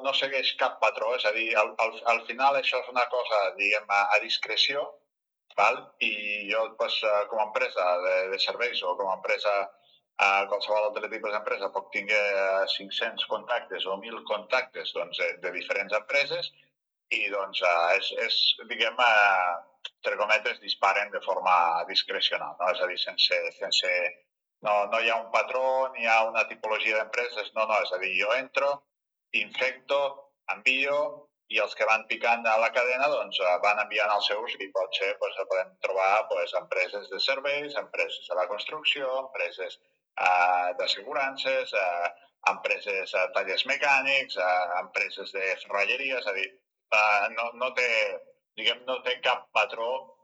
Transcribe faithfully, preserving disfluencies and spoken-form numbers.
no segueix cap patró, és a dir, al, al, al final això és una cosa, diguem, a, a discreció, val? I jo, pues, com a empresa de, de serveis o com a empresa, a qualsevol altre tipus d'empresa, puc tinguer cinc-cents contactes o mil contactes doncs, de, de diferents empreses i doncs, és, és diguem, entre cometes, disparen de forma discrecional, no? És a dir, sense, sense, no, no hi ha un patró, ni hi ha una tipologia d'empreses, no, no, és a dir, jo entro, infecto, envio, i els que van picant a la cadena doncs, van enviant els seus i pot ser, doncs, podem trobar doncs, empreses de serveis, empreses de la construcció, empreses eh, d'assegurances, eh, empreses de tallers mecànics, eh, empreses de ferralleria, és a dir, eh, no, no, té, diguem, no té cap patró